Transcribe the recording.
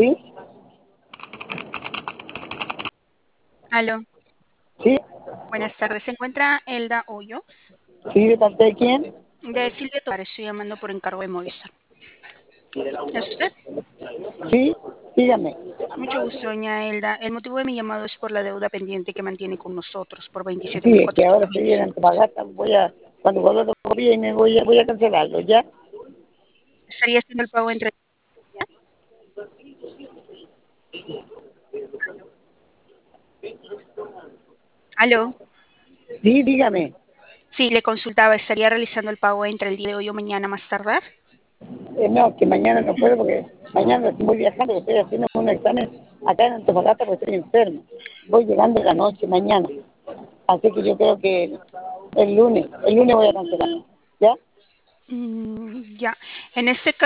¿Sí? Aló, ¿Sí? buenas tardes. ¿Se encuentra Elda Hoyos? ¿Sí? ¿De parte de quién? De Silvia Tovar, estoy llamando por encargo de Movistar. ¿Es usted? ¿Sí? Dígame. Mucho gusto, doña Elda. El motivo de mi llamado es por la deuda pendiente que mantiene con nosotros por veintisiete Sí, mil es que ahora cuatrocientos estoy en veinticinco pesos. Antofagasta, cuando vuelva a Tocoría y voy a cancelarlo, ¿ya? ¿Estaría haciendo el pago entre días? Aló. Sí, dígame. Sí, le consultaba, ¿estaría realizando el pago entre el día de hoy o mañana más tardar? No, que mañana no puedo porque mañana voy viajando, estoy haciendo un examen acá en Antofagasta porque estoy enfermo. Voy llegando en la noche, mañana. Así que yo creo que el lunes voy a cancelar, ¿ya? Ya. En este caso,